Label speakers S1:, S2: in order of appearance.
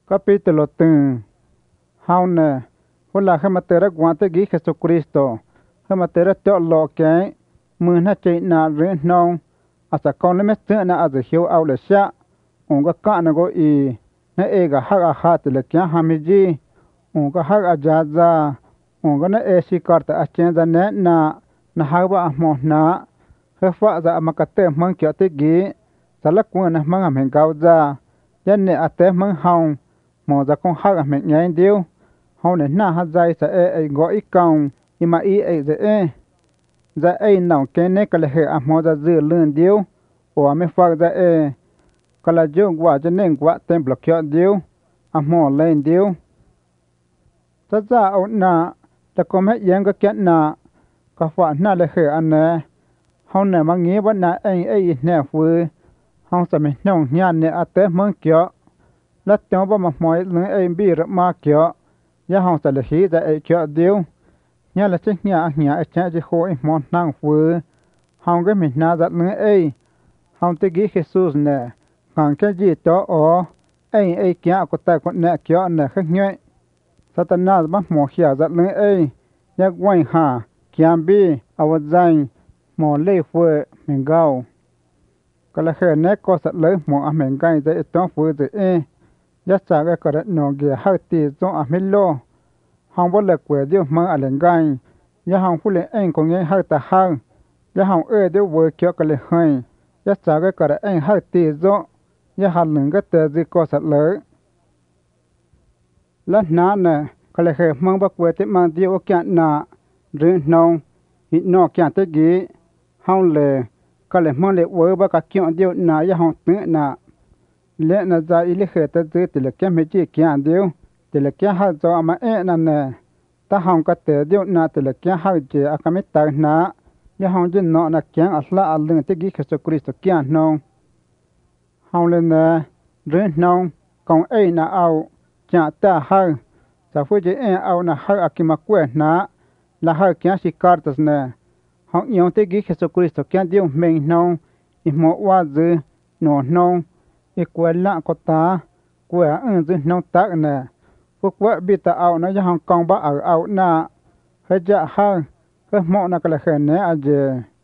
S1: Capítulo 3. Haune. Hola, jamatera guante gi Jesucristo. Jamatera teo lo que muna che na rin nong. Asa con le meste na az hiu au le sha. Unga ka na go i. Na ega haga hat le kya hamiji. Unga haga jaza. Unga na e si karta a chen za ne na hawa mo na. Hefa za amakate mang kya te gi. Sala kuna mang men gau za. Yan ne ate mang haung. Mò ra con hắc mẹ nhảy điêu, hậu nên na hát dây sẽ gọi ít còng, mà ý dễ ra nào cái này cái là hệ mò ra dư lươn điêu, or mấy phật ra cái là dương quả cho nên quả tem block cho điêu, mò lên điêu, tất ra ổn na, ta có mấy giang cái chuyện na, cái phật na là hệ anh nè, hậu nên mà nghĩ vẫn na nè vui, hậu sẽ mình nông nhàn nè ate mong kia. Lát tiếng bà mà mỏi lưng em bị rập ma kia, giá hồng sẽ là khí ra kia điêu, nhà là chiếc nhà chạy chỉ khối món năng vừa, hồng cái mình na giật lưng hồng tự ghi Jesus nè, còn cái gì đó ở, kia có tài con nè kia nè khác nhẹ, Satan bắt mỏ khía giật lưng giá quay hà, kia bi, áo danh, mỏ lê vừa mình gạo, cái là khởi nét có sạch lấy mỏ mình gai ra đó vừa rồi giá trả cái cái nó ghé hai tỷ trong Amelo, hàng vô lực quẹt điêu mang ở lên gai, giá hàng phụ lên anh cũng nghe hai ta hàng, giá hàng điêu vừa kéo cái lên hai, giá trả cái anh hai tỷ trong, giá hàng lưng cái tờ gì có sạch lấy, lát ná nè, cái là hệ mang bạc quẹt mang điêu cái nà, rừng nông, ít nọ cái tới gì, hàng lệ, cái là mang lệ vừa bạc cái kiểu điêu nà giá hàng tứ nà. Lẽ na za ili kheta zu tile kya mechi kya diu tile kya ha zo ama na ne ta hong ka te diu na tile kya ha je akame ta na ya hong jin no na kya asla alung te gi Jesu Kristo kya no hong le na ren no kong na au kya ta ha sa fu je au na ha akima kwe na la ha kya si kartas ne hong yong te gi Jesu Kristo kya diu meng no I mo wa zu no quella cota quella zu no tak ne phúc vợ bị ta ao nó cho Hong Kong ba ở ao na hết dạ ha hết mọ na cái là khen né à